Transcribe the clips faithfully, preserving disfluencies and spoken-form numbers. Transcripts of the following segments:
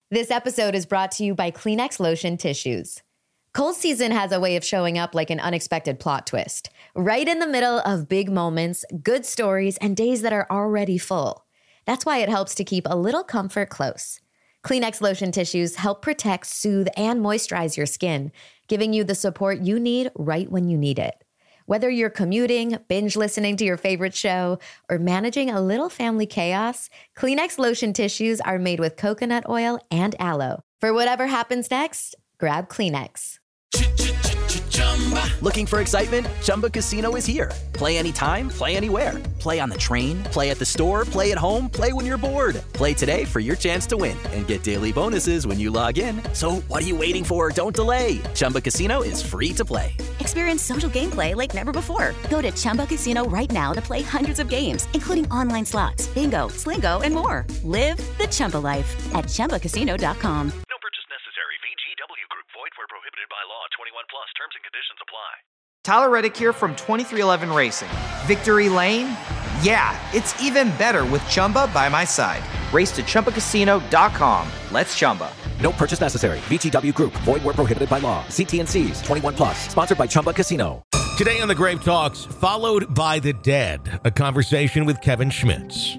This episode is brought to you by Kleenex Lotion Tissues. Cold season has a way of showing up like an unexpected plot twist, right in the middle of big moments, good stories, and days that are already full. That's why it helps to keep a little comfort close. Kleenex Lotion Tissues help protect, soothe, and moisturize your skin, giving you the support you need right when you need it. Whether you're commuting, binge listening to your favorite show, or managing a little family chaos, Kleenex Lotion Tissues are made with coconut oil and aloe. For whatever happens next, grab Kleenex. Looking for excitement? Chumba Casino is here. Play anytime, play anywhere. Play on the train, play at the store, play at home, play when you're bored. Play today for your chance to win and get daily bonuses when you log in. So what are you waiting for? Don't delay. Chumba Casino is free to play. Experience social gameplay like never before. Go to Chumba Casino right now to play hundreds of games, including online slots, bingo, Slingo, and more. Live the Chumba life at Chumba Casino dot com. No purchase necessary. V G W Group. Void where prohibited by law. twenty-one plus. Terms and conditions apply. Tyler Reddick here from twenty-three eleven Racing. Victory Lane? Yeah, it's even better with Chumba by my side. Race to Chumba Casino dot com. Let's Chumba. No purchase necessary. V G W Group. Void where prohibited by law. See T and C's. twenty-one plus. Sponsored by Chumba Casino. Today on the Grave Talks, Followed by the Dead, a conversation with Kevin Schmitz.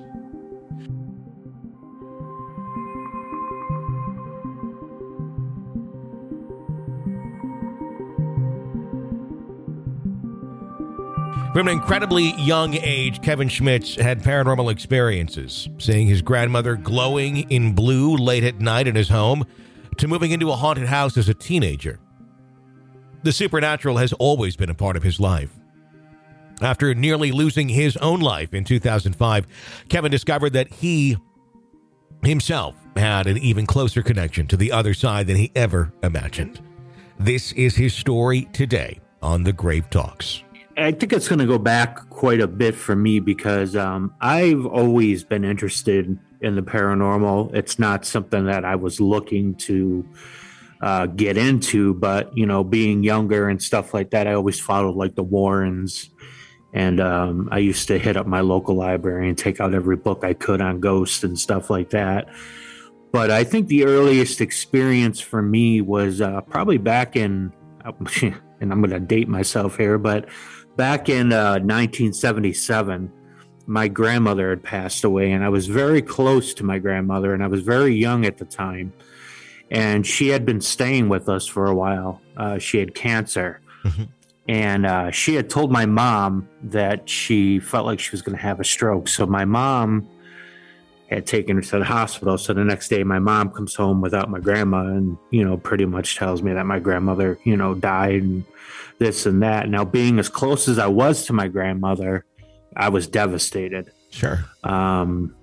From an incredibly young age, Kevin Schmitz had paranormal experiences, seeing his grandmother glowing in blue late at night in his home, to moving into a haunted house as a teenager. The supernatural has always been a part of his life. After nearly losing his own life in two thousand five, Kevin discovered that he himself had an even closer connection to the other side than he ever imagined. This is his story today on The Grave Talks. I think it's going to go back quite a bit for me because um, I've always been interested in the paranormal. It's not something that I was looking to uh, get into, but, you know, being younger and stuff like that, I always followed like the Warrens. And um, I used to hit up my local library and take out every book I could on ghosts and stuff like that. But I think the earliest experience for me was uh, probably back in, and I'm going to date myself here, but back in uh, nineteen seventy-seven, my grandmother had passed away, and I was very close to my grandmother, and I was very young at the time. And she had been staying with us for a while. Uh, she had cancer. Mm-hmm. And uh, she had told my mom that she felt like she was going to have a stroke. So my mom had taken her to the hospital. So the next day, my mom comes home without my grandma and, you know, pretty much tells me that my grandmother, you know, died and this and that. Now, being as close as I was to my grandmother, I was devastated. Sure. Um,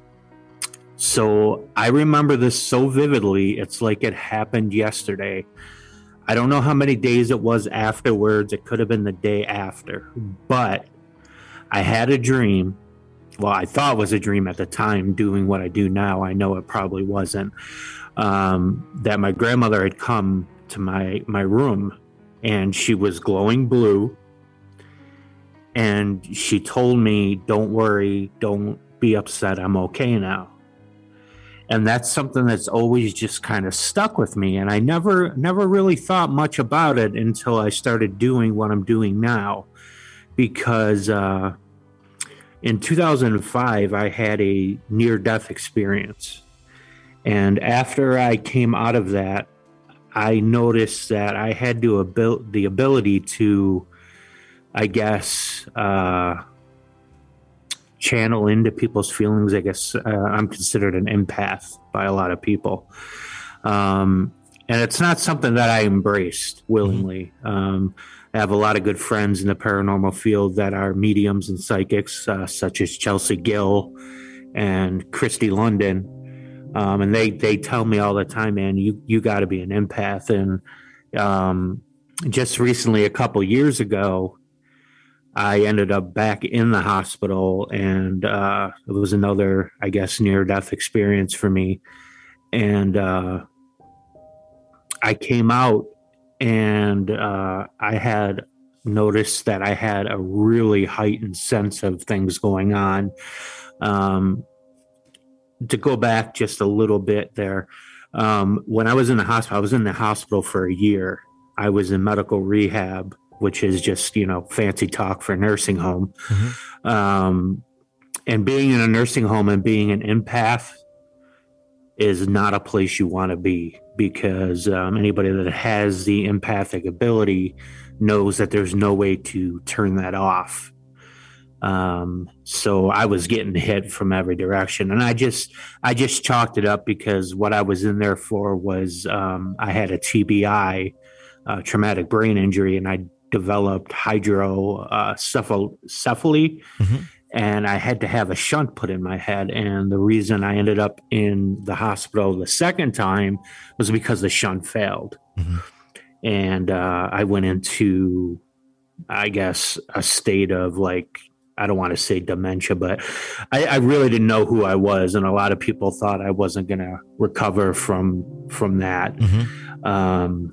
so I remember this so vividly. It's like it happened yesterday. I don't know how many days it was afterwards. It could have been the day after. But I had a dream. Well, I thought it was a dream at the time, doing what I do now. I know it probably wasn't. Um, that my grandmother had come to my, my room, and she was glowing blue. And she told me, don't worry, don't be upset, I'm okay now. And that's something that's always just kind of stuck with me. And I never, never really thought much about it until I started doing what I'm doing now. Because uh, in two thousand five, I had a near-death experience. And after I came out of that, I noticed that I had to abil- the ability to, I guess, uh, channel into people's feelings. I guess uh, I'm considered an empath by a lot of people. Um, and it's not something that I embraced willingly. Um, I have a lot of good friends in the paranormal field that are mediums and psychics, uh, such as Chelsea Gill and Christy London. Um, and they, they tell me all the time, man, you, you got to be an empath. And um, just recently, a couple years ago, I ended up back in the hospital, and uh, it was another, I guess, near-death experience for me. And uh, I came out, and uh, I had noticed that I had a really heightened sense of things going on. Um, to go back just a little bit there, Um, when I was in the hospital, I was in the hospital for a year. I was in medical rehab, which is just, you know, fancy talk for nursing home. Mm-hmm. Um, and being in a nursing home and being an empath is not a place you want to be, because um, anybody that has the empathic ability knows that there's no way to turn that off. Um, so I was getting hit from every direction, and I just, I just chalked it up because what I was in there for was, um, I had a T B I, uh, traumatic brain injury, and I developed hydrocephaly, mm-hmm. and I had to have a shunt put in my head. And the reason I ended up in the hospital the second time was because the shunt failed. Mm-hmm. And, uh, I went into, I guess, a state of like, I don't want to say dementia, but I, I really didn't know who I was. And a lot of people thought I wasn't going to recover from, from that. Mm-hmm. Um,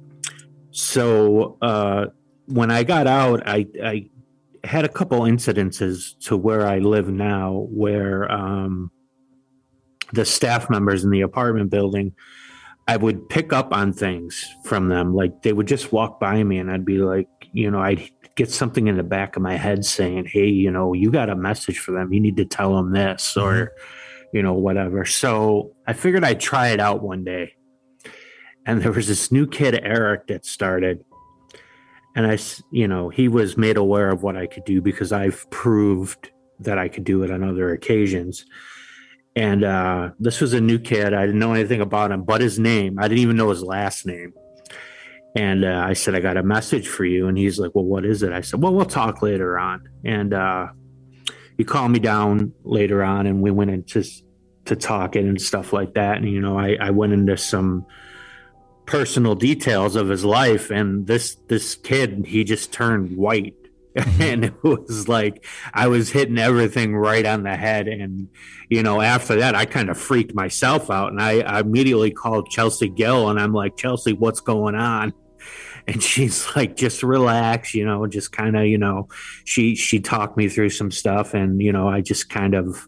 so, uh, when I got out, I, I had a couple incidences to where I live now, where, um, the staff members in the apartment building, I would pick up on things from them. Like they would just walk by me and I'd be like, you know, I'd get something in the back of my head saying, hey, you know, you got a message for them. You need to tell them this, or, mm-hmm. you know, whatever. So I figured I'd try it out one day. And there was this new kid, Eric, that started. And I, you know, he was made aware of what I could do because I've proved that I could do it on other occasions. And uh, this was a new kid. I didn't know anything about him but his name. I didn't even know his last name. And uh, I said, I got a message for you. And he's like, well, what is it? I said, well, we'll talk later on. And uh, he called me down later on, and we went into to talking and stuff like that. And, you know, I, I went into some personal details of his life. And this this kid, he just turned white. And it was like I was hitting everything right on the head. And, you know, after that, I kind of freaked myself out. And I, I immediately called Chelsea Gill, and I'm like, Chelsea, what's going on? And she's like, just relax, you know, just kind of, you know, she she talked me through some stuff. And, you know, I just kind of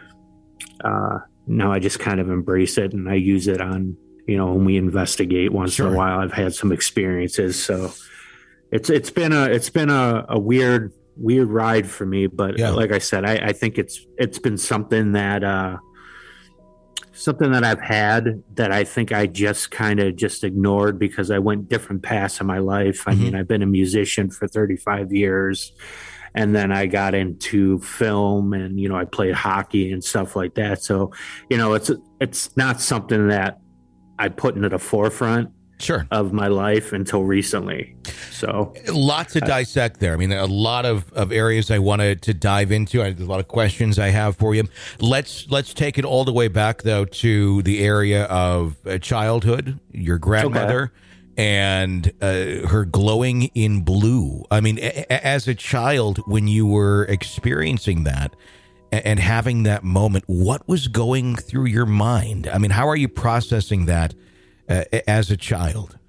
uh, now I just kind of embrace it, and I use it on, you know, when we investigate once sure. in a while. I've had some experiences. So it's it's been a it's been a, a weird, weird ride for me. But yeah. like I said, I, I think it's it's been something that uh, something that I've had that I think I just kind of just ignored because I went different paths in my life. Mm-hmm. I mean, I've been a musician for thirty-five years. And then I got into film, and, you know, I played hockey and stuff like that. So, you know, it's it's not something that I put into the forefront sure. of my life until recently. So lots to dissect there. I mean, a lot of, of areas I wanted to dive into. I, there's a lot of questions I have for you. Let's let's take it all the way back, though, to the area of uh, childhood, your grandmother. Okay. And uh, her glowing in blue. I mean, a- as a child, when you were experiencing that and-, and having that moment, what was going through your mind? I mean, how are you processing that uh, as a child?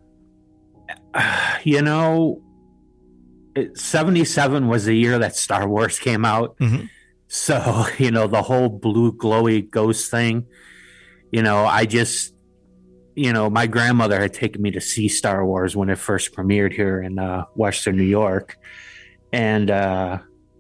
Uh, you know, seventy-seven was the year that Star Wars came out. Mm-hmm. So, you know, the whole blue glowy ghost thing, you know, I just... You know, my grandmother had taken me to see Star Wars when it first premiered here in uh, Western New York. And uh,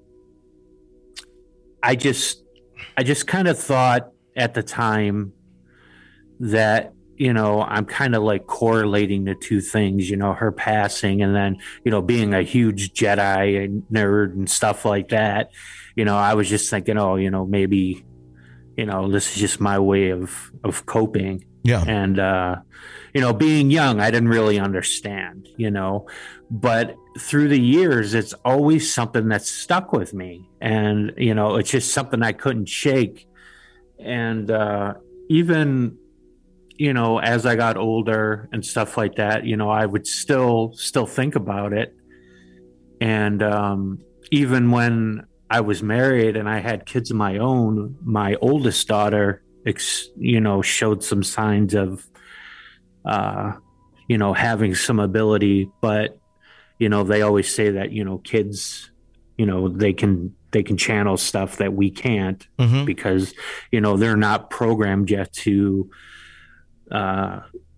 I just, I just kind of thought at the time that, you know, I'm kind of like correlating the two things, you know, her passing and then, you know, being a huge Jedi and nerd and stuff like that. You know, I was just thinking, oh, you know, maybe, you know, this is just my way of, of coping. Yeah. And, uh, you know, being young, I didn't really understand, you know, but through the years, it's always something that's stuck with me. And, you know, it's just something I couldn't shake. And uh, even, you know, as I got older and stuff like that, you know, I would still, still think about it. And um, even when I was married and I had kids of my own, my oldest daughter, you know, showed some signs of, uh, you know, having some ability, but, you know, they always say that, you know, kids, you know, they can, they can channel stuff that we can't mm-hmm. because, you know, they're not programmed yet to, uh,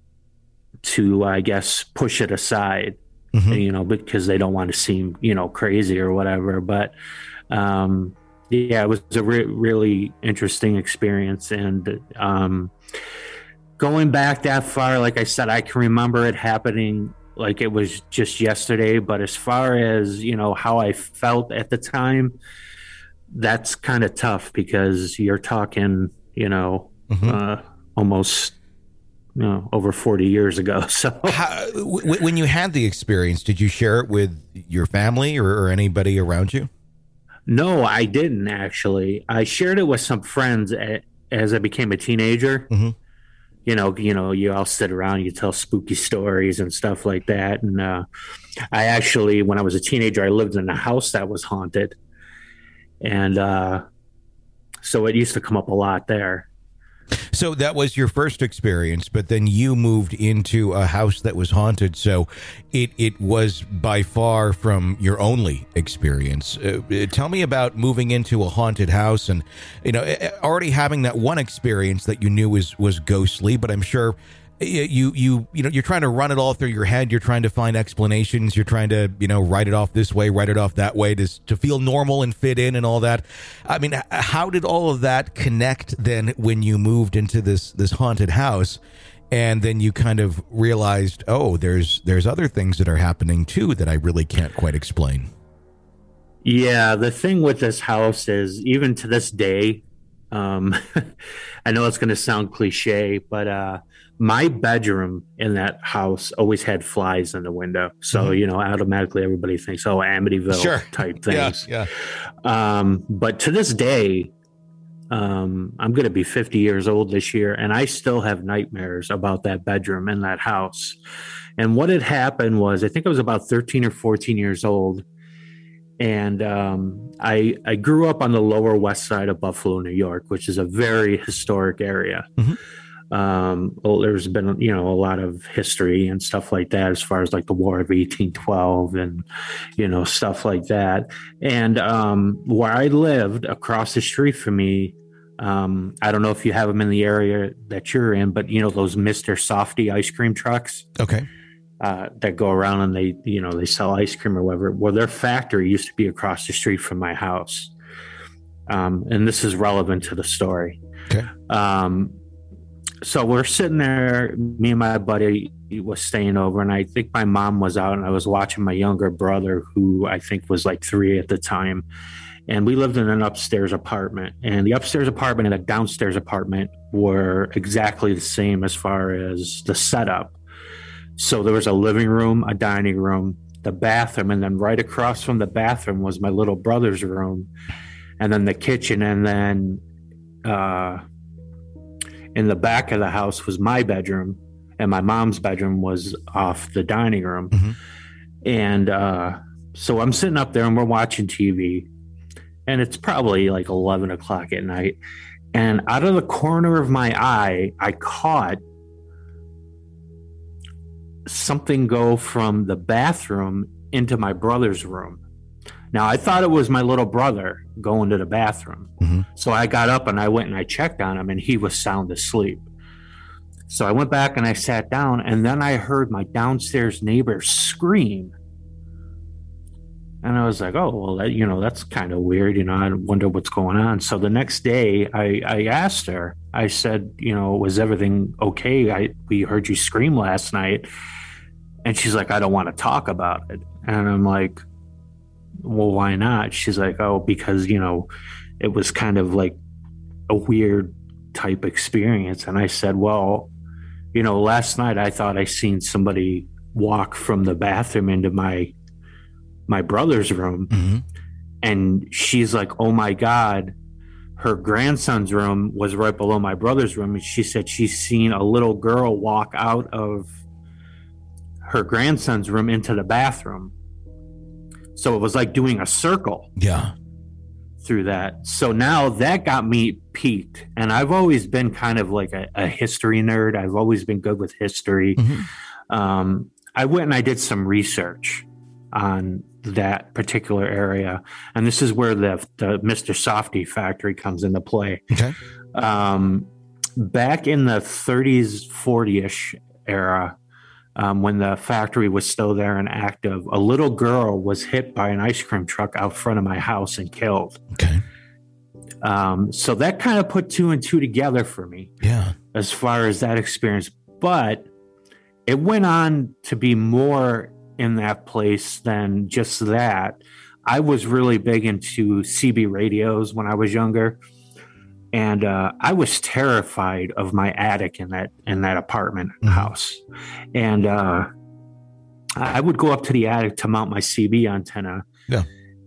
to, I guess, push it aside, Mm-hmm. you know, because they don't want to seem, you know, crazy or whatever. But um, yeah, it was a re- really interesting experience. And um, going back that far, like I said, I can remember it happening like it was just yesterday. But as far as, you know, how I felt at the time, that's kind of tough because you're talking, you know, Mm-hmm. uh, almost, you know, over forty years ago. So How, w- when you had the experience, did you share it with your family or, or anybody around you? no, I didn't actually. I shared it with some friends a- as I became a teenager. Mm-hmm. You know, you know, you all sit around, you tell spooky stories and stuff like that. And uh, I actually, when I was a teenager, I lived in a house that was haunted, and uh, so it used to come up a lot there. So that was your first experience, but then you moved into a house that was haunted. So it it was by far from your only experience. Uh, uh, tell me about moving into a haunted house and, you know, uh, already having that one experience that you knew was, was ghostly, but I'm sure you, you, you know, you're trying to run it all through your head. You're trying to find explanations. You're trying to, you know, write it off this way, write it off that way to, to feel normal and fit in and all that. I mean, how did all of that connect then when you moved into this, this haunted house and then you kind of realized, oh, there's, there's other things that are happening too that I really can't quite explain. Yeah, the thing with this house is even to this day, um, I know it's going to sound cliche, but uh, my bedroom in that house always had flies in the window. So, mm-hmm. you know, automatically everybody thinks, oh, Amityville sure. type things. Yeah, yeah. Um, but to this day, um, I'm going to be fifty years old this year, and I still have nightmares about that bedroom in that house. And what had happened was, I think I was about thirteen or fourteen years old. And um, I, I grew up on the lower west side of Buffalo, New York, which is a very historic area. Mm-hmm. Um, well, there's been, you know, a lot of history and stuff like that as far as like the War of eighteen twelve and, you know, stuff like that. And um, where I lived across the street from me, um, I don't know if you have them in the area that you're in, but, you know, those Mister Softy ice cream trucks. Okay. Uh, that go around and they, you know, they sell ice cream or whatever. Well, their factory used to be across the street from my house. Um, and this is relevant to the story. Okay. Um, so we're sitting there, me and my buddy was staying over, and I think my mom was out, and I was watching my younger brother, who I think was like three at the time. And we lived in an upstairs apartment, and the upstairs apartment and the downstairs apartment were exactly the same as far as the setup. So there was a living room, a dining room, the bathroom, and then right across from the bathroom was my little brother's room, and then the kitchen, and then uh, in the back of the house was my bedroom, and my mom's bedroom was off the dining room. Mm-hmm. And uh, so I'm sitting up there, and we're watching T V, and it's probably like eleven o'clock at night, and out of the corner of my eye, I caught something go from the bathroom into my brother's room. Now, I thought it was my little brother going to the bathroom. Mm-hmm. So I got up and I went and I checked on him, and he was sound asleep. So I went back and I sat down, and then I heard my downstairs neighbor scream. And I was like, oh, well, that, you know, that's kind of weird. You know, I wonder what's going on. So the next day I, I asked her, I said, you know, was everything okay? I, we heard you scream last night. And she's like, I don't want to talk about it. And I'm like, well, why not? She's like, oh, because, you know, it was kind of like a weird type experience. And I said, well, you know, last night I thought I seen somebody walk from the bathroom into my my brother's room. Mm-hmm. And she's like, oh my God, her grandson's room was right below my brother's room. And she said she's seen a little girl walk out of her grandson's room into the bathroom. So it was like doing a circle. Yeah. Through that. So now that got me piqued. And I've always been kind of like a, a history nerd. I've always been good with history. Mm-hmm. Um, I went and I did some research on that particular area. And this is where the, the Mister Softy factory comes into play. Okay. Um, back in the thirties, forty-ish era, um, when the factory was still there and active, a little girl was hit by an ice cream truck out front of my house and killed. Okay. Um, so that kind of put two and two together for me. Yeah. As far as that experience. But it went on to be more in that place than just that. I was really big into C B radios when I was younger. And uh, I was terrified of my attic in that in that apartment mm-hmm. house. And uh, I would go up to the attic to mount my C B antenna. Yeah.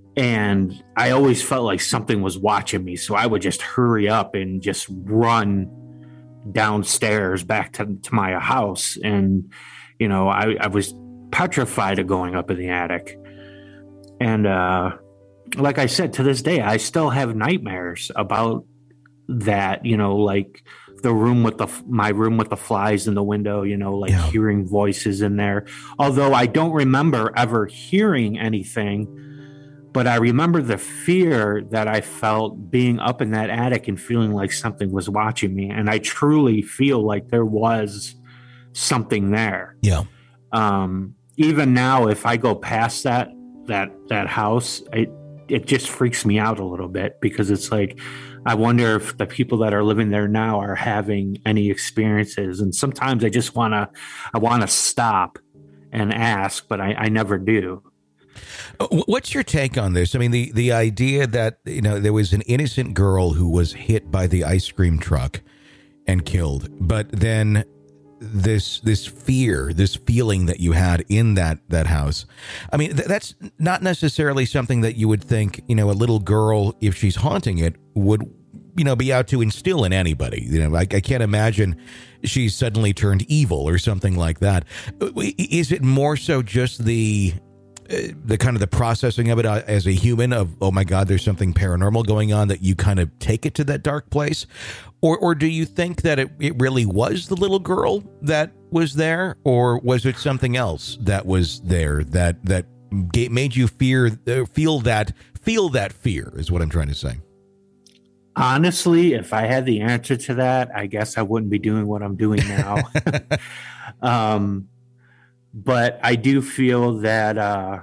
And I always felt like something was watching me. So I would just hurry up and just run downstairs back to, to my house. And, you know, I, I was petrified of going up in the attic. And uh, like I said, to this day, I still have nightmares about that, you know, like the room with the, my room with the flies in the window, you know, like yeah. hearing voices in there. Although I don't remember ever hearing anything. But I remember the fear that I felt being up in that attic and feeling like something was watching me. And I truly feel like there was something there. Yeah. Um, even now, if I go past that, that, that house, it, it just freaks me out a little bit because it's like, I wonder if the people that are living there now are having any experiences. And sometimes I just want to, I want to stop and ask, but I, I never do. What's your take on this? I mean, the, the idea that, you know, there was an innocent girl who was hit by the ice cream truck and killed, but then this this fear, this feeling that you had in that that house. I mean, th- that's not necessarily something that you would think, you know, a little girl, if she's haunting it, would, you know, be out to instill in anybody. You know, I, I can't imagine she's suddenly turned evil or something like that. Is it more so just the the kind of the processing of it uh, as a human of, oh my God, there's something paranormal going on, that you kind of take it to that dark place? Or or do you think that it, it really was the little girl that was there? Or was it something else that was there that, that made you fear, uh, feel that, feel that fear is what I'm trying to say. Honestly, if I had the answer to that, I guess I wouldn't be doing what I'm doing now. um, But I do feel that uh,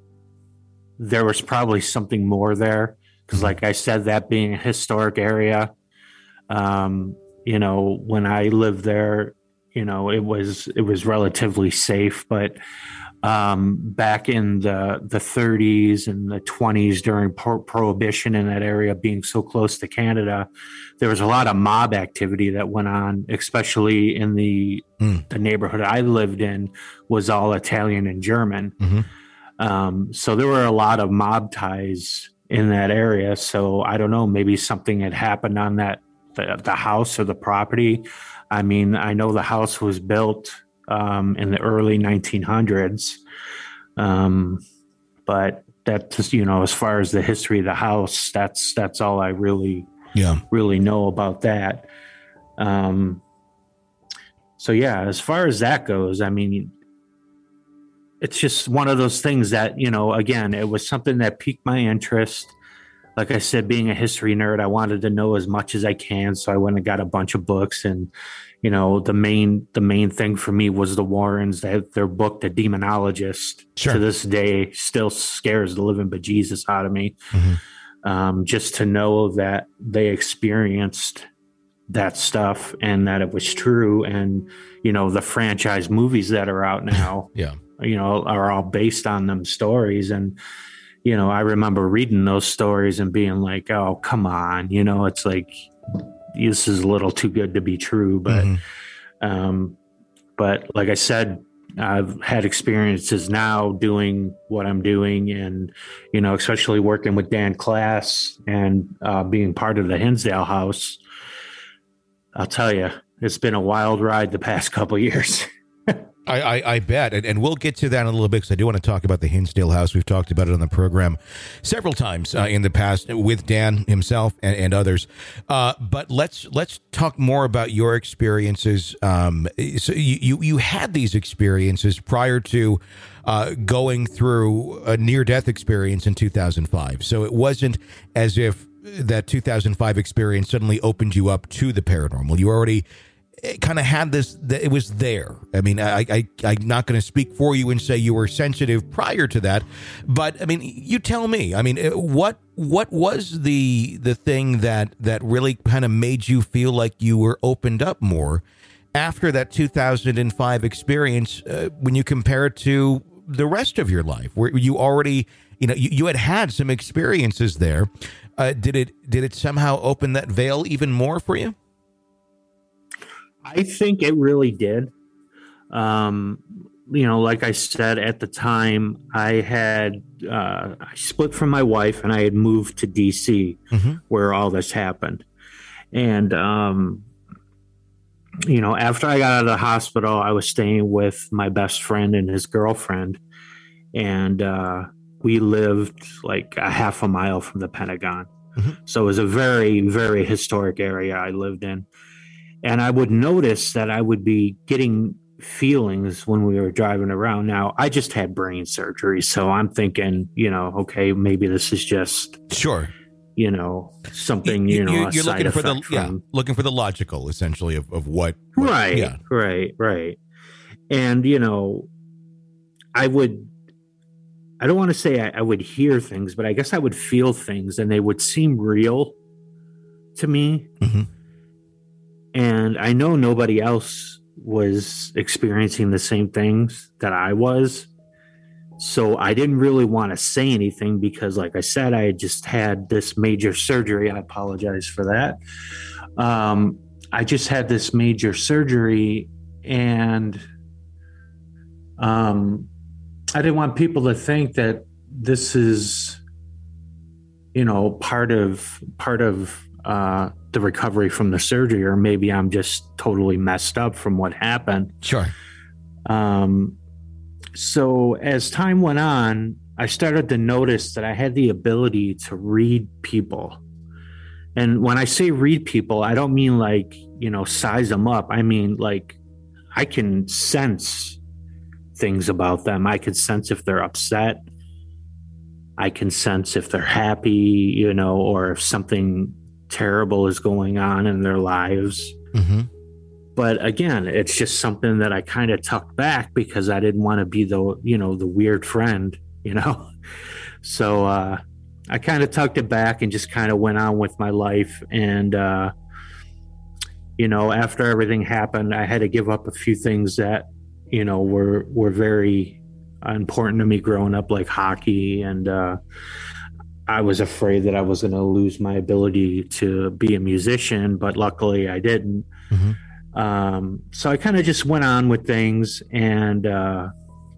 there was probably something more there. Because like I said, that being a historic area, um, you know, when I lived there, you know, it was it was relatively safe. But um, back in the, the thirties and the twenties during pro- Prohibition in that area, being so close to Canada, there was a lot of mob activity that went on, especially in the mm. the neighborhood I lived in was all Italian and German. Mm-hmm. Um, so there were a lot of mob ties in that area. So I don't know, maybe something had happened on that, the, the house or the property. I mean, I know the house was built um, in the early nineteen hundreds. Um, but that's, you know, as far as the history of the house, that's, that's all I really Yeah, really know about that. Um, so yeah, as far as that goes, I mean, it's just one of those things that, you know, again, it was something that piqued my interest. Like I said, being a history nerd, I wanted to know as much as I can. So I went and got a bunch of books, and, you know, the main, the main thing for me was the Warrens. They had their book, The Demonologist, sure. to this day still scares the living bejesus out of me. Mm-hmm. Um, just to know that they experienced that stuff and that it was true. And, you know, the franchise movies that are out now, yeah, you know, are all based on them stories. And, you know, I remember reading those stories and being like, oh, come on, you know, it's like, this is a little too good to be true. But, mm-hmm. um, but like I said, I've had experiences now doing what I'm doing, and, you know, especially working with Dan Class and uh, being part of the Hinsdale House. I'll tell you, it's been a wild ride the past couple of years. I, I, I bet. And, and we'll get to that in a little bit, because I do want to talk about the Hinsdale House. We've talked about it on the program several times uh, in the past with Dan himself and, and others. Uh, but let's let's talk more about your experiences. Um, so you, you, you had these experiences prior to uh, going through a near-death experience in two thousand five. So it wasn't as if that two thousand five experience suddenly opened you up to the paranormal? You already kind of had this, it was there. I mean, I, I, I'm not going to speak for you and say you were sensitive prior to that, but I mean, you tell me, I mean, what, what was the, the thing that, that really kind of made you feel like you were opened up more after that two thousand five experience, uh, when you compare it to the rest of your life, where you already, you know, you, you had had some experiences there. Uh, did it, did it somehow open that veil even more for you? I think it really did. Um, you know, like I said, at the time I had, uh, I split from my wife and I had moved to D C mm-hmm. where all this happened. And, um, you know, after I got out of the hospital, I was staying with my best friend and his girlfriend. And, uh, we lived like a half a mile from the Pentagon. Mm-hmm. So it was a very, very historic area I lived in. And I would notice that I would be getting feelings when we were driving around. Now, I just had brain surgery, so I'm thinking, you know, okay, maybe this is just sure, you know, something, you, you know, you're, a you're side looking for the from, yeah, looking for the logical, essentially, of of what, what right, yeah. right, right, and you know, I would. I don't want to say I, I would hear things, but I guess I would feel things, and they would seem real to me. Mm-hmm. And I know nobody else was experiencing the same things that I was. So I didn't really want to say anything because, like I said, I had just had this major surgery. I apologize for that. Um, I just had this major surgery, and um, I didn't want people to think that this is, you know, part of part of uh, the recovery from the surgery, or maybe I'm just totally messed up from what happened. Sure. Um, so as time went on, I started to notice that I had the ability to read people. And when I say read people, I don't mean like, you know, size them up. I mean, like, I can sense things about them. I can sense if they're upset. I can sense if they're happy, you know, or if something terrible is going on in their lives. Mm-hmm. But again, it's just something that I kind of tucked back because I didn't want to be the, you know, the weird friend, you know? So uh, I kind of tucked it back and just kind of went on with my life. And, uh, you know, after everything happened, I had to give up a few things that, you know, were, were very important to me growing up, like hockey. And, uh, I was afraid that I was going to lose my ability to be a musician, but luckily I didn't. Mm-hmm. Um, so I kind of just went on with things, and uh,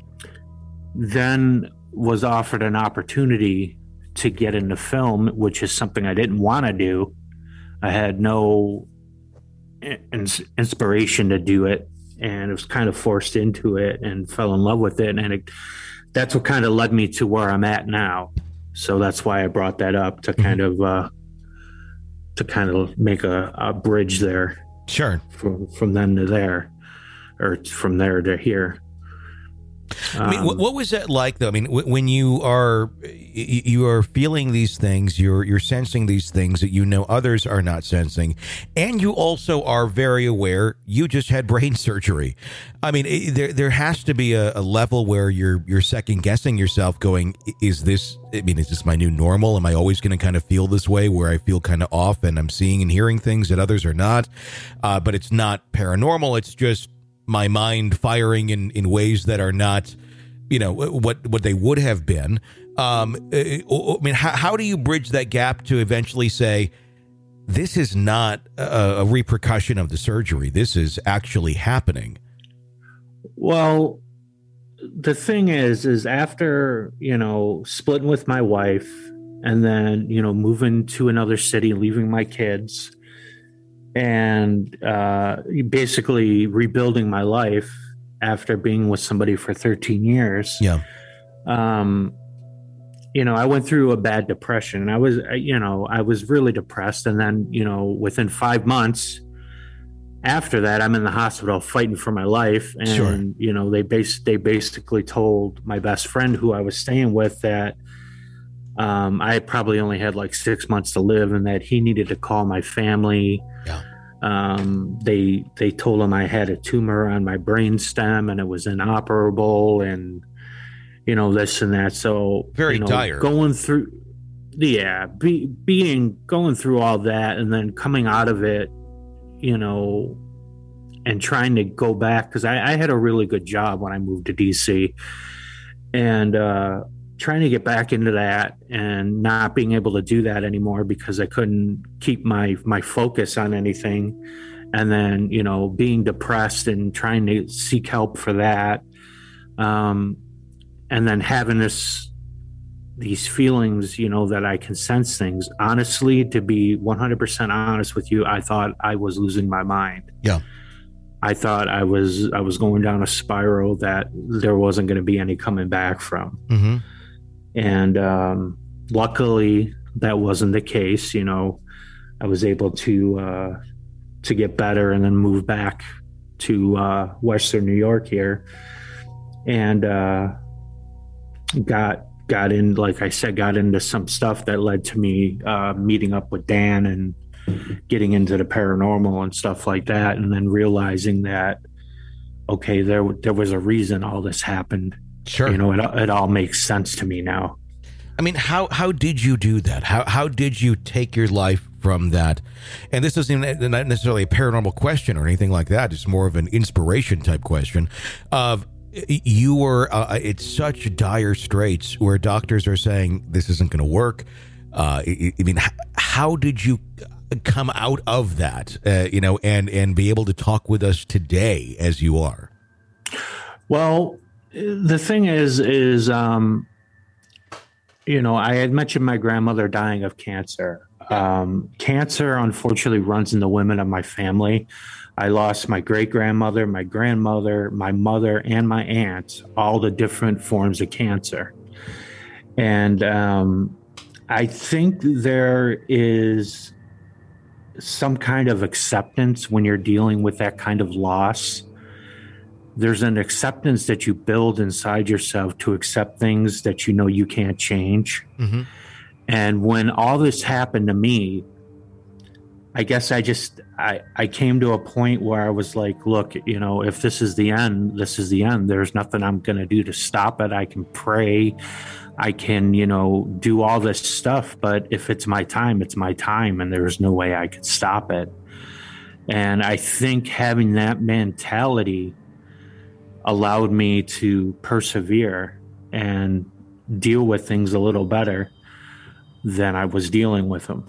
then was offered an opportunity to get into film, which is something I didn't want to do. I had no ins- inspiration to do it, and it was kind of forced into it and fell in love with it. And it, that's what kind of led me to where I'm at now. So that's why I brought that up, to kind of uh, to kind of make a, a bridge there. Sure. From from then to there, or from there to here. I mean, what, what was that like, though? I mean, when you are you are feeling these things, you're you're sensing these things that you know others are not sensing, and you also are very aware you just had brain surgery. I mean, it, there there has to be a, a level where you're you're second guessing yourself, going, "Is this? I mean, is this my new normal? Am I always going to kind of feel this way, where I feel kind of off, and I'm seeing and hearing things that others are not? Uh, but it's not paranormal. It's just my mind firing in, in ways that are not, you know, what, what they would have been." Um, I mean, how, how do you bridge that gap to eventually say, this is not a, a repercussion of the surgery, this is actually happening? Well, the thing is, is after, you know, splitting with my wife and then, you know, moving to another city, leaving my kids, and uh, basically rebuilding my life after being with somebody for thirteen years. Yeah. Um, you know, I went through a bad depression. I was, you know, I was really depressed. And then, you know, within five months after that, I'm in the hospital fighting for my life. And, sure. you know, they bas- they basically told my best friend who I was staying with that Um, I probably only had like six months to live, and that he needed to call my family. Yeah. Um, they they told him I had a tumor on my brainstem and it was inoperable, and you know, this and that. So very you know, dire. Going through, yeah, be, being going through all that, and then coming out of it, you know, and trying to go back, because I, I had a really good job when I moved to D C, and uh, trying to get back into that, and not being able to do that anymore because I couldn't keep my my focus on anything, and then you know, being depressed and trying to seek help for that. Um, And then having this, these feelings, you know, that I can sense things. Honestly, to be one hundred percent honest with you, I thought I was losing my mind. Yeah. I thought I was, I was going down a spiral that there wasn't going to be any coming back from. Mm-hmm. And um, luckily, that wasn't the case. You know, I was able to uh, to get better and then move back to uh, Western New York here, and. Uh, got got in, like I said, got into some stuff that led to me uh, meeting up with Dan and getting into the paranormal and stuff like that, and then realizing that, okay, there there was a reason all this happened. Sure. You know, it, it all makes sense to me now. I mean, how how did you do that? How how did you take your life from that? And this isn't not necessarily a paranormal question or anything like that. It's more of an inspiration type question of, you were uh, it's such dire straits where doctors are saying this isn't going to work. Uh, I, I mean, h- how did you come out of that, uh, you know, and, and be able to talk with us today as you are? Well, the thing is, is, um, you know, I had mentioned my grandmother dying of cancer. Um, cancer, unfortunately, runs in the women of my family. I lost my great-grandmother, my grandmother, my mother, and my aunt, all the different forms of cancer. And um, I think there is some kind of acceptance when you're dealing with that kind of loss. There's an acceptance that you build inside yourself to accept things that you know you can't change. Mm-hmm. And when all this happened to me, I guess I just, I, I came to a point where I was like, look, you know, if this is the end, this is the end. There's nothing I'm going to do to stop it. I can pray. I can, you know, do all this stuff. But if it's my time, it's my time. And there's no way I could stop it. And I think having that mentality allowed me to persevere and deal with things a little better than I was dealing with them.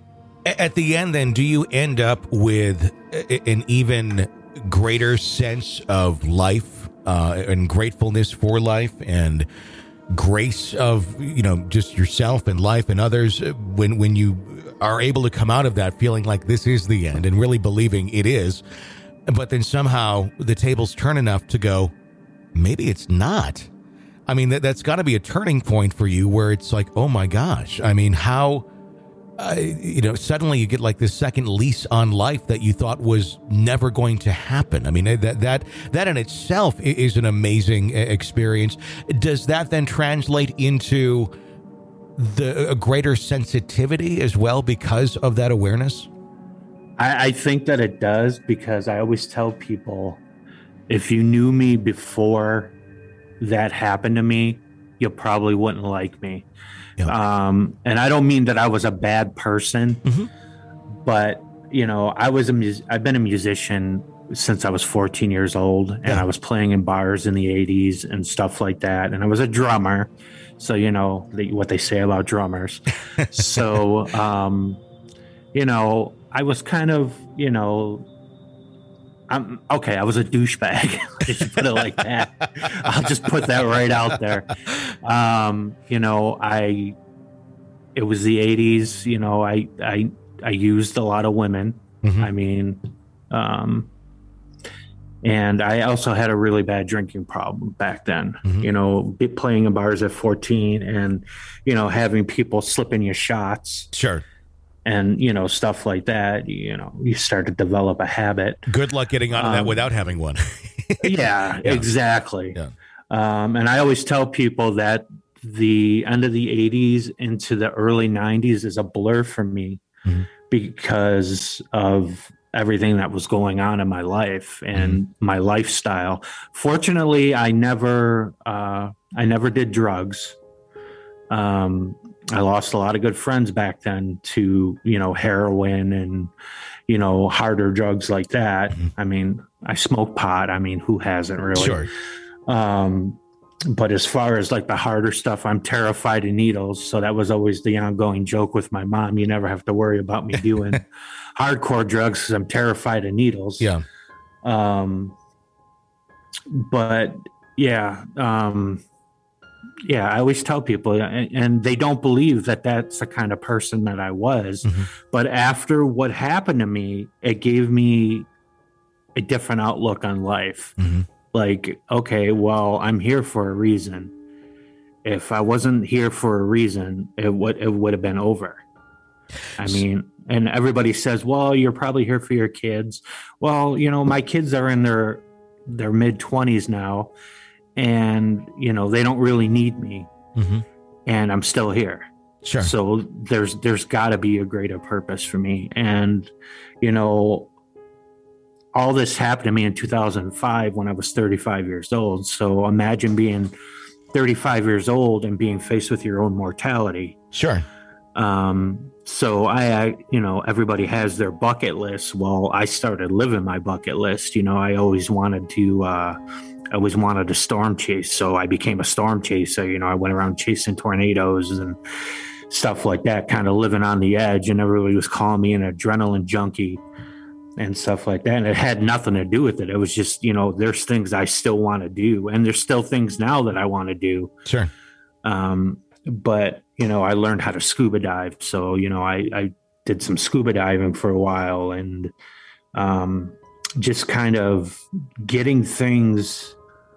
At the end, then, do you end up with an even greater sense of life uh, and gratefulness for life and grace of, you know, just yourself and life and others when when you are able to come out of that feeling like this is the end and really believing it is, but then somehow the tables turn enough to go, maybe it's not. I mean, that, that's got to be a turning point for you where it's like, oh my gosh, I mean, how... Uh, you know, suddenly you get like this second lease on life that you thought was never going to happen. I mean, that that that in itself is an amazing experience. Does that then translate into the a greater sensitivity as well because of that awareness? I, I think that it does, because I always tell people, if you knew me before that happened to me, you probably wouldn't like me. Yeah. Um, and I don't mean that I was a bad person, mm-hmm. but you know, I was a mus- I've been a musician since I was fourteen years old, and yeah. I was playing in bars in the eighties and stuff like that. And I was a drummer. So, you know, the, what they say about drummers. so, um, you know, I was kind of, you know, I'm okay. I was a douchebag. If you put it like that, I'll just put that right out there. Um, you know, I, it was the eighties, you know, I, I, I used a lot of women. Mm-hmm. I mean, um, and I also had a really bad drinking problem back then, mm-hmm. you know, playing in bars at fourteen and, you know, having people slipping you shots. Sure. And, you know, stuff like that, you know, you start to develop a habit. Good luck getting out of um, that without having one. yeah, yeah, exactly. Yeah. Um, and I always tell people that the end of the eighties into the early nineties is a blur for me mm-hmm. because of everything that was going on in my life and mm-hmm. my lifestyle. Fortunately, I never, uh, I never did drugs. Um, I lost a lot of good friends back then to, you know, heroin and, you know, harder drugs like that. Mm-hmm. I mean, I smoke pot. I mean, who hasn't really? Sure. Um, but as far as like the harder stuff, I'm terrified of needles. So that was always the ongoing joke with my mom. You never have to worry about me doing hardcore drugs because I'm terrified of needles. Yeah. Um, but yeah, um, yeah, I always tell people, and, and they don't believe that that's the kind of person that I was. Mm-hmm. But after what happened to me, it gave me a different outlook on life. Mm-hmm. Like, okay, well, I'm here for a reason. If I wasn't here for a reason, it would it would have been over. I mean, and everybody says, well, you're probably here for your kids. Well, you know, my kids are in their their mid twenties now, and, you know, they don't really need me. Mm-hmm. And I'm still here. Sure. So there's there's got to be a greater purpose for me. And, you know, all this happened to me in two thousand five when I was thirty-five years old. So imagine being thirty-five years old and being faced with your own mortality. Sure. Um, so I, I, you know, everybody has their bucket list. Well, I started living my bucket list. You know, I always wanted to, uh, I always wanted to storm chase. So I became a storm chaser. You know, I went around chasing tornadoes and stuff like that, kind of living on the edge. And everybody was calling me an adrenaline junkie and stuff like that. And it had nothing to do with it. It was just, you know, there's things I still want to do. And there's still things now that I want to do. Sure. Um, but, you know, I learned how to scuba dive. So, you know, I, I did some scuba diving for a while and um, just kind of getting things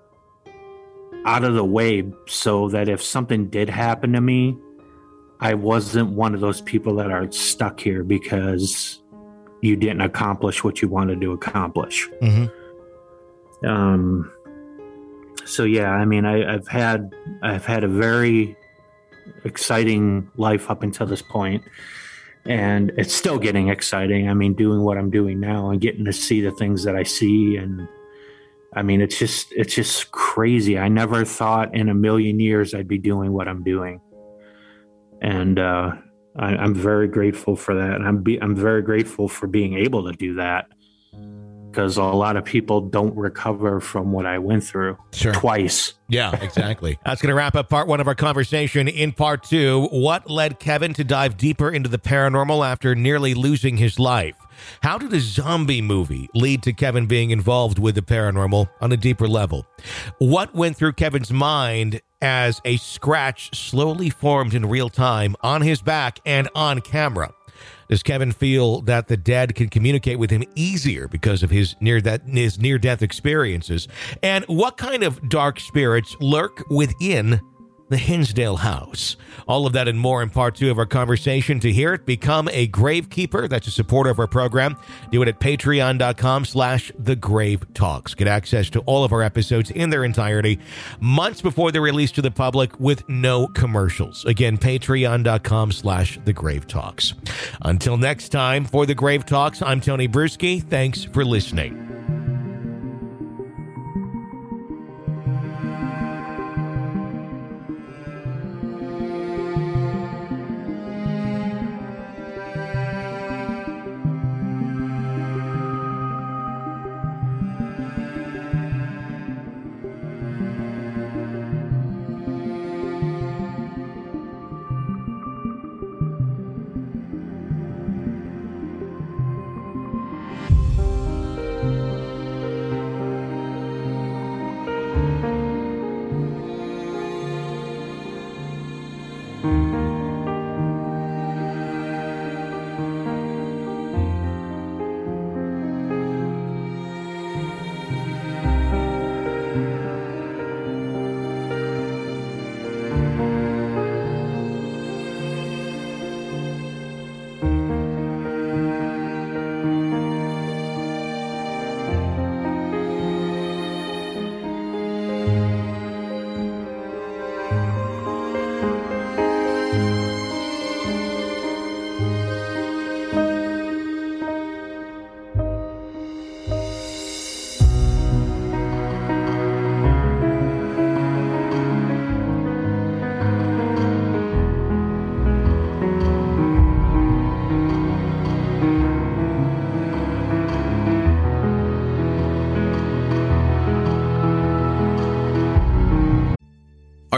out of the way so that if something did happen to me, I wasn't one of those people that are stuck here because you didn't accomplish what you wanted to accomplish. Mm-hmm. Um, so yeah, I mean, I, I've had, I've had a very exciting life up until this point, and it's still getting exciting. I mean, doing what I'm doing now and getting to see the things that I see. And I mean, it's just, it's just crazy. I never thought in a million years I'd be doing what I'm doing. And, uh, I, I'm very grateful for that. And I'm be, I'm very grateful for being able to do that because a lot of people don't recover from what I went through sure. twice. Yeah, exactly. That's going to wrap up part one of our conversation. In part two, what led Kevin to dive deeper into the paranormal after nearly losing his life? How did a zombie movie lead to Kevin being involved with the paranormal on a deeper level? What went through Kevin's mind as a scratch slowly formed in real time on his back and on camera? Does Kevin feel that the dead can communicate with him easier because of his near that his near-death experiences? And what kind of dark spirits lurk within the Hinsdale house? All of that and more in part two of our conversation. To hear it, become a Gravekeeper. That's a supporter of our program. Do it at patreon.com slash the Grave Talks. Get access to all of our episodes in their entirety months before they're released to the public with no commercials. Again, patreon.com slash the Grave Talks. Until next time, for the Grave Talks, I'm Tony Bruschi. Thanks for listening.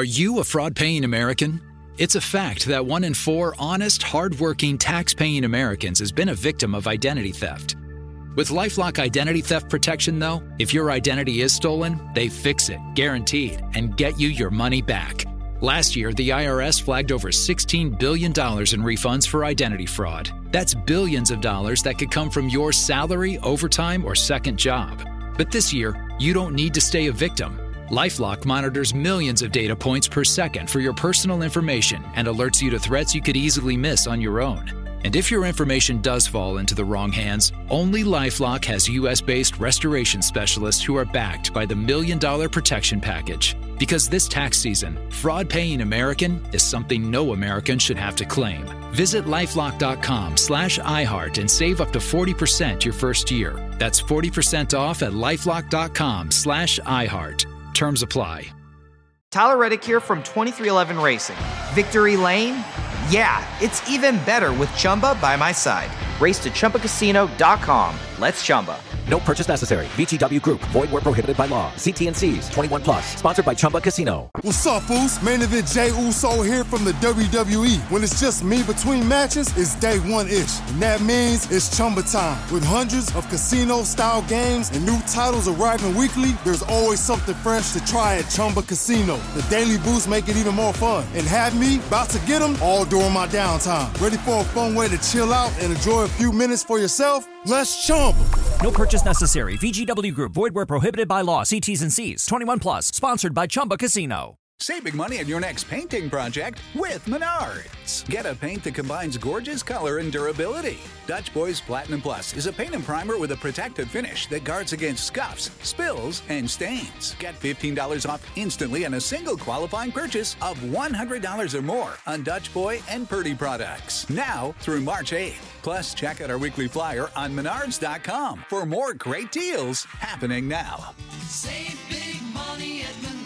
you a fraud-paying American? It's a fact that one in four honest, hard-working, tax-paying Americans has been a victim of identity theft. With LifeLock Identity Theft Protection, though, if your identity is stolen, they fix it, guaranteed, and get you your money back. Last year, the I R S flagged over sixteen billion dollars in refunds for identity fraud. That's billions of dollars that could come from your salary, overtime, or second job. But this year, you don't need to stay a victim. LifeLock monitors millions of data points per second for your personal information and alerts you to threats you could easily miss on your own. And if your information does fall into the wrong hands, only LifeLock has U S-based restoration specialists who are backed by the Million Dollar Protection Package. Because this tax season, fraud-paying American is something no American should have to claim. Visit LifeLock.com slash iHeart and save up to forty percent your first year. That's forty percent off at LifeLock.com slash iHeart. Terms apply. Tyler Reddick here from twenty-three eleven Racing. Victory Lane? Yeah, it's even better with Chumba by my side. Race to Chumba Casino dot com. Let's Chumba. No purchase necessary. V G W Group. Void where prohibited by law. See T N Cs. twenty-one plus. Sponsored by Chumba Casino. What's up, fools? Main event Jey Uso here from the W W E. When it's just me between matches, it's day one-ish. And that means it's Chumba time. With hundreds of casino-style games and new titles arriving weekly, there's always something fresh to try at Chumba Casino. The daily boosts make it even more fun. And have me about to get them all during my downtime. Ready for a fun way to chill out and enjoy a few minutes for yourself? Let's Chumba. No purchase necessary. V G W Group. Void where prohibited by law. See T's and C's. twenty-one plus. Sponsored by Chumba Casino. Save big money on your next painting project with Menards. Get a paint that combines gorgeous color and durability. Dutch Boys Platinum Plus is a paint and primer with a protective finish that guards against scuffs, spills, and stains. Get fifteen dollars off instantly on a single qualifying purchase of one hundred dollars or more on Dutch Boy and Purdy products. Now through March eighth. Plus, check out our weekly flyer on Menards dot com for more great deals happening now. Save big money at Menards.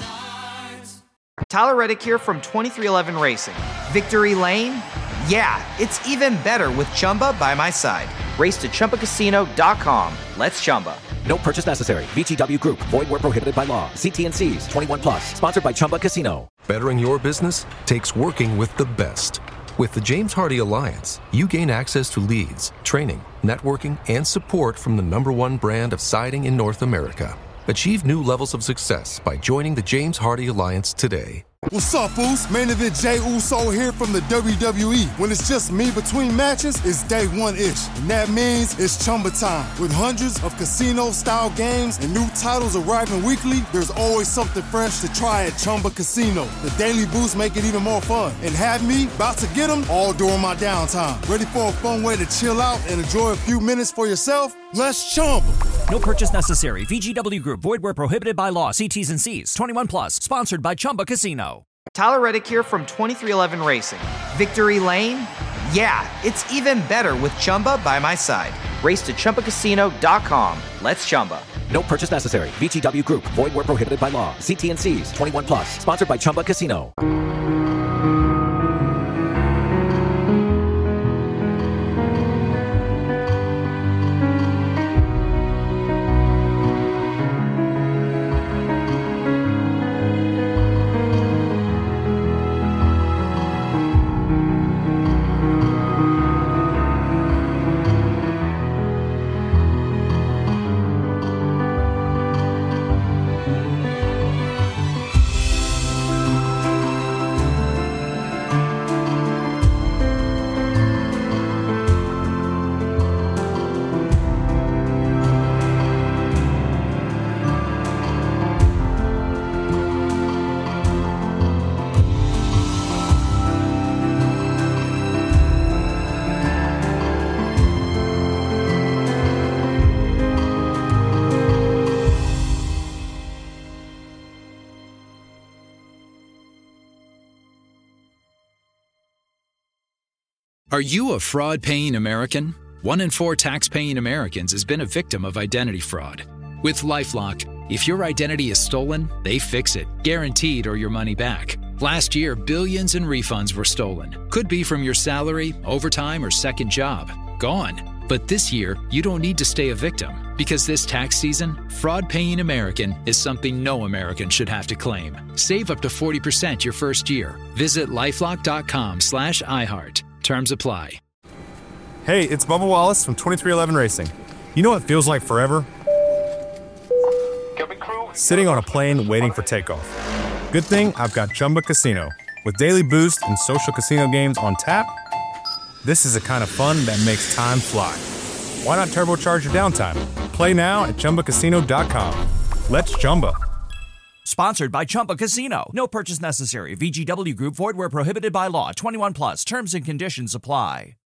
Tyler Reddick here from twenty-three eleven Racing. Victory Lane? Yeah, it's even better with Chumba by my side. Race to Chumba Casino dot com. Let's Chumba. No purchase necessary. V G W Group. Void where prohibited by law. See T N Cs. twenty-one plus. Sponsored by Chumba Casino. Bettering your business takes working with the best. With the James Hardie Alliance, you gain access to leads, training, networking, and support from the number one brand of siding in North America. Achieve new levels of success by joining the James Hardie Alliance today. What's up, fools? Main event Jey Uso here from the W W E. When it's just me between matches, it's day one-ish. And that means it's Chumba time. With hundreds of casino-style games and new titles arriving weekly, there's always something fresh to try at Chumba Casino. The daily boosts make it even more fun. And have me about to get them all during my downtime. Ready for a fun way to chill out and enjoy a few minutes for yourself? Let's Chumba. No purchase necessary. V G W Group. Void where prohibited by law. See T's and C's. twenty-one plus. Sponsored by Chumba Casino. Tyler Reddick here from twenty-three eleven Racing. Victory Lane? Yeah, it's even better with Chumba by my side. Race to Chumba Casino dot com. Let's Chumba. No purchase necessary. V G W Group. Void where prohibited by law. See T N Cs. twenty-one plus. Sponsored by Chumba Casino. Are you a fraud-paying American? One in four tax-paying Americans has been a victim of identity fraud. With LifeLock, if your identity is stolen, they fix it, guaranteed or your money back. Last year, billions in refunds were stolen. Could be from your salary, overtime, or second job. Gone. But this year, you don't need to stay a victim. Because this tax season, fraud-paying American is something no American should have to claim. Save up to forty percent your first year. Visit LifeLock.com slash iHeart. Terms apply. Hey, it's Bubba Wallace from twenty-three eleven Racing. You know what feels like forever? Sitting on a plane waiting for takeoff. Good thing I've got Chumba Casino. With daily boost and social casino games on tap, this is the kind of fun that makes time fly. Why not turbocharge your downtime? Play now at Chumba Casino dot com. Let's Chumba. Sponsored by Chumba Casino. No purchase necessary. V G W Group. Void where prohibited by law. twenty-one plus. Terms and conditions apply.